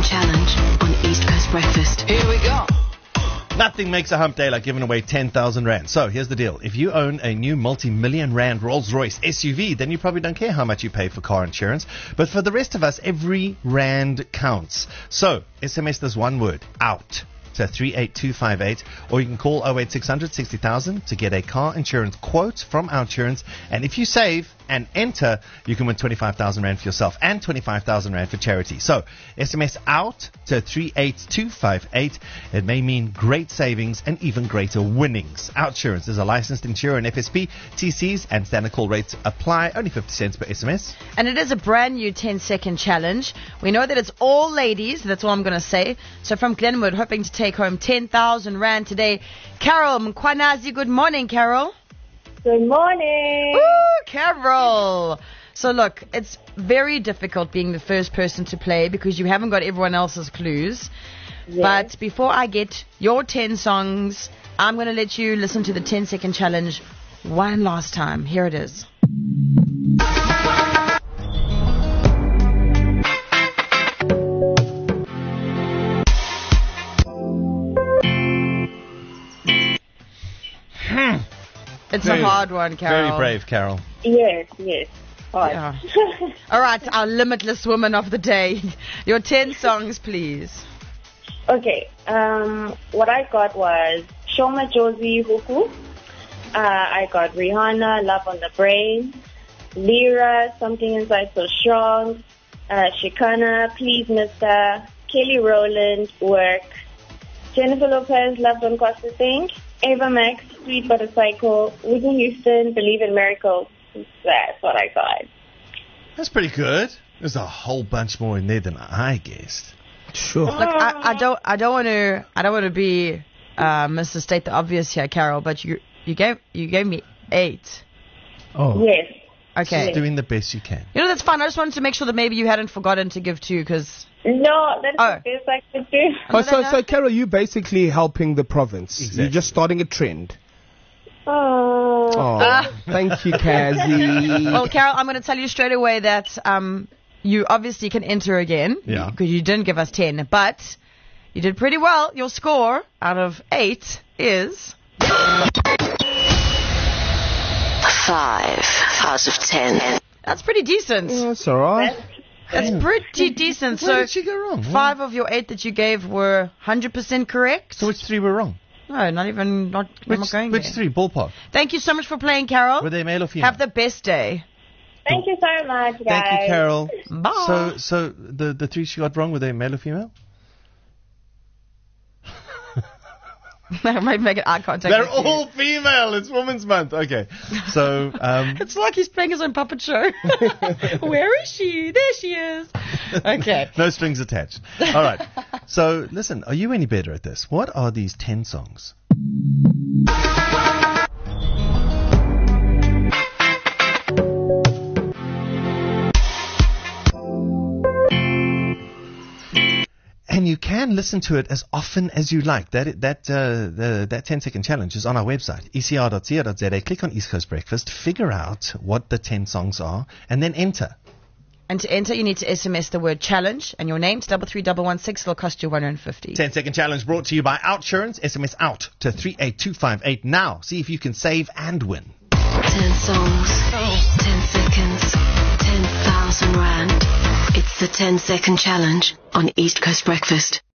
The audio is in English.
10-second challenge on East Coast Breakfast. Here we go. Nothing makes a hump day like giving away 10,000 Rand. So here's the deal. If you own a new multi-million Rand Rolls-Royce SUV, then you probably don't care how much you pay for car insurance. But for the rest of us, every Rand counts. So SMS this one word, OUT, to 38258, or you can call 08600 60,000 to get a car insurance quote from OUTsurance. And if you save and enter, you can win 25,000 Rand for yourself and 25,000 Rand for charity. So SMS OUT to 38258. It may mean great savings and even greater winnings. OUTsurance is a licensed insurer and FSP. TCs and standard call rates apply. Only 50 cents per SMS. And it is a brand new 10-second challenge. We know that it's all ladies. That's all I'm going to say. So from Glenwood, hoping to take home 10,000 Rand today. Carol Mkwanazi, good morning, Carol. Good morning. Woo, Carol. So look, it's very difficult being the first person to play because you haven't got everyone else's clues. Yes. But before I get your 10 songs, I'm going to let you listen to the 10-second challenge one last time. Here it is. It's a hard one, Carol. Very brave, Carol. Yes. Hard. Yeah. All right, our limitless woman of the day. Your 10 songs, please. Okay. What I got was Shoma Josie Huku. I got Rihanna, Love on the Brain. Lyra, Something Inside So Strong. Shikana, Please Mister. Kelly Rowland, Work. Jennifer Lopez, Love Don't Cost a Thing. Ava Max, Sweet But a Psycho. Whitney Houston, Believe in Miracles. That's what I got. That's pretty good. There's a whole bunch more in there than I guessed. Sure. Look, I don't want to be Mr. State the Obvious here, Carol, but you gave me 8. Oh. Yes. Okay. Just doing the best you can. You know, that's fine. I just wanted to make sure that maybe you hadn't forgotten to give 2 because... No, that's the best I could do. Oh, so Carol, you basically helping the province. Exactly. You're just starting a trend. Oh. Oh, thank you, Kazi. Well, Carol, I'm going to tell you straight away that you obviously can enter again. Yeah. Because you didn't give us 10, but you did pretty well. Your score out of 8 is... 5 out of 10. That's pretty decent. Yeah, that's all right. That's pretty decent. Where So did she go wrong? 5 of your 8 that you gave were 100% correct. So which 3 were wrong? No, not even. I'm not going Which there. 3? Ballpark. Thank you so much for playing, Carol. Were they male or female? Have the best day. Thank you so much, guys. Thank you, Carol. Bye. So the 3 she got wrong, were they male or female? Maybe make an eye contact. They're with you. all female. It's Women's Month. Okay. So, It's like he's playing his own puppet show. Where is she? There she is. Okay. no strings attached. All right. So, listen, are you any better at this? What are these 10 songs? And you can listen to it as often as you like. That 10-second challenge is on our website, ecr.co.za. Click on East Coast Breakfast, figure out what the 10 songs are, and then enter. And to enter, you need to SMS the word challenge and your name to 33116. It'll cost you 150. 10-second challenge brought to you by OUTsurance. SMS OUT to 38258 now. See if you can save and win. 10 songs, 10 seconds, 10,000 Rand. It's the 10-second challenge on East Coast Breakfast.